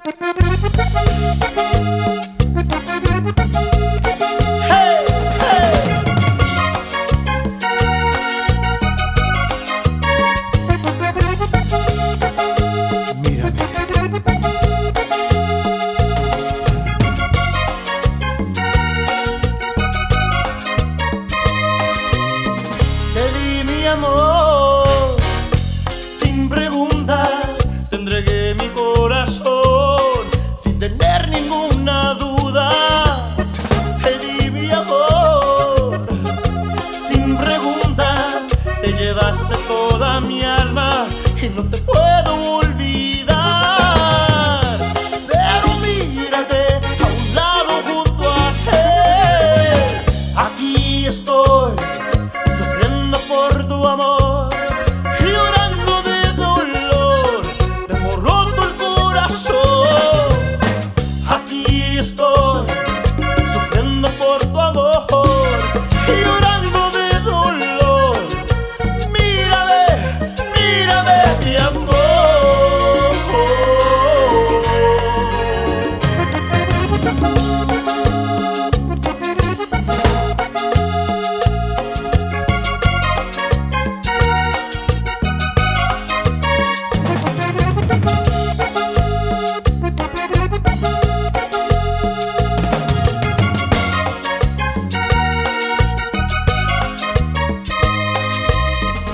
Amor, sin preguntas te entregué mi corazón, sin tener ninguna duda. Te di mi amor, sin preguntas te llevaste toda mi alma y no te puedo olvidar. Pero mírate a un lado junto a él. Aquí estoy por tu amor, llorando de dolor, te hemos roto el corazón. Aquí estoy, sufriendo por tu amor, llorando de dolor. Mírame, mírame, mi amor.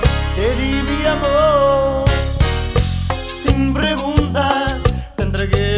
Sin preguntas te entregué